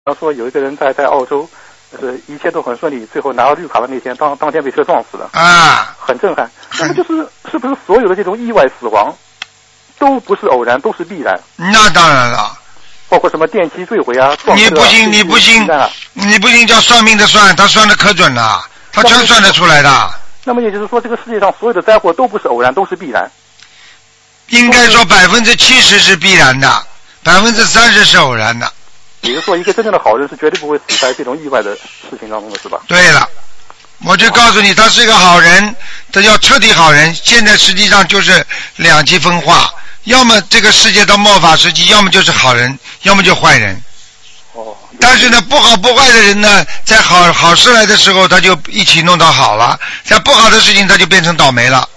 他说有一个人在澳洲，就是一切都很顺利，最后拿到绿卡的那天，当天被车撞死了啊， 很震撼。那么就是是不是所有的这种意外死亡都不是偶然，都是必然？ 那当然了。 包括什么电梯坠毁啊， 你不信，你不信，你不信叫算命的算，他算的可准了，他全算得出来的。 那么也就是说，这个世界上所有的灾祸都不是偶然，都是必然。 应该说70%是必然的，30%是偶然的。 也就是说，一个真正的好人是绝对不会死在这种意外的事情当中的，是吧？ 对了，我就告诉你，他是一个好人，他要彻底好人。现在实际上就是两极分化。要么这个世界到末法时期，要么就是好人，要么就坏人。 哦。 但是呢，不好不坏的人呢，在好事来的时候，他就一起弄到好了；在不好的事情，他就变成倒霉了。